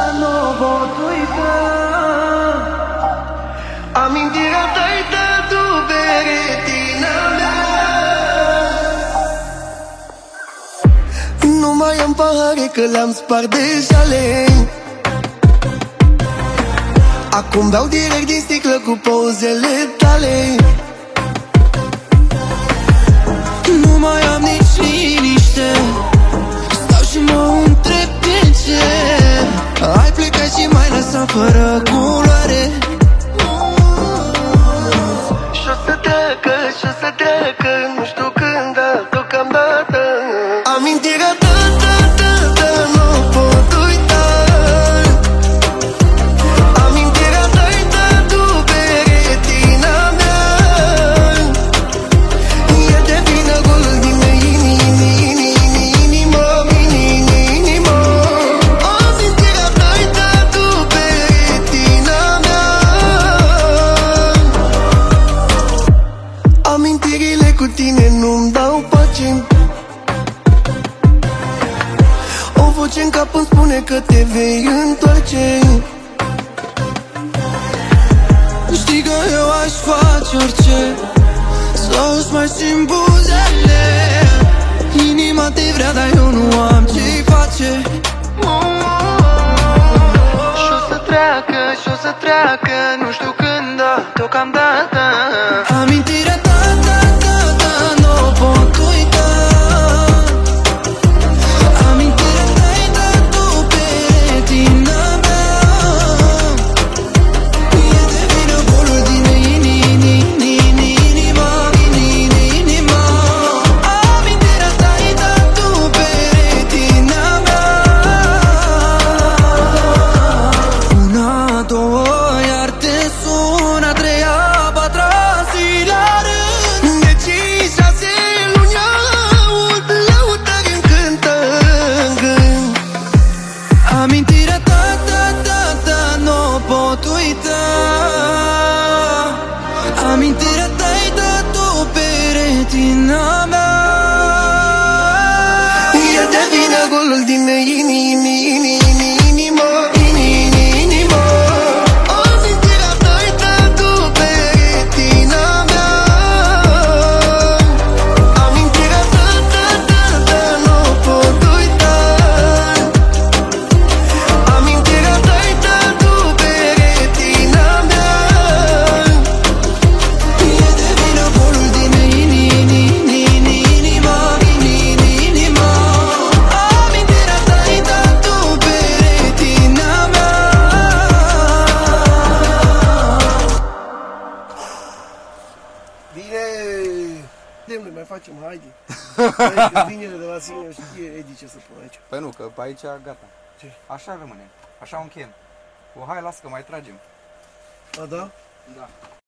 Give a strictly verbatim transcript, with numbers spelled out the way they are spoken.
nu pot uita. Amintirea ta-i tu peretina mea. Nu mai am pahare că le-am spart de jale. Acum beau direct din sticlă cu pozele tale. Nu mai am nici liniște. Stau și mă întreb de ce ai plecat și m-ai lăsat fără culoare. Și-o să treacă, și-o să treacă, nu știu când, dar deocamdată amintirea ta, ta, ta, ta, nu pot uita. Amintirea ta-i tu peretina mea. E de vină golul din inimă, inimă. Amintirea ta-i tu peretina mea. Amintirile cu tine nu-mi dau pace. O voce în cap îmi spune că te vei întoarce. Știi că eu aș face orice să-ți mai simt buzele. Inima te vrea, dar eu nu am ce-i face. Și-o să treacă, și-o să treacă, nu știu când, dar deocamdată amintirea ta, ta, ta, ta, nu o pot uita. Amintirea ta-i tu peretina mea. E de vină golul din inima, inima. Amintirea ta-i tu peretina mea. Una, două, iar te sun, a treia, a patra zi la rând. De cinci, șase luni aud lăutări în cântă în gând. Amintirea ta, ta, ta, ta, nu o pot uita. Amintirea ta-i tu peretina mea. E de vină golul din inimă, inimă. Amintirea ta-i tu peretina mea. Amintirea ta, ta, ta, ta, nu o pot uita. Amintirea ta-i tu peretina mea. E de vină golul din inima, inima. Amintirea ta-i tu peretina mea. Bine! Demne, mai facem, haide. Hai că vine de la sine, știe Edi ce să pun aici. Păi nu, că pe aici gata. Ce? Așa rămâne. Așa o încheiem. O, hai, las că mai tragem. A, da? Da.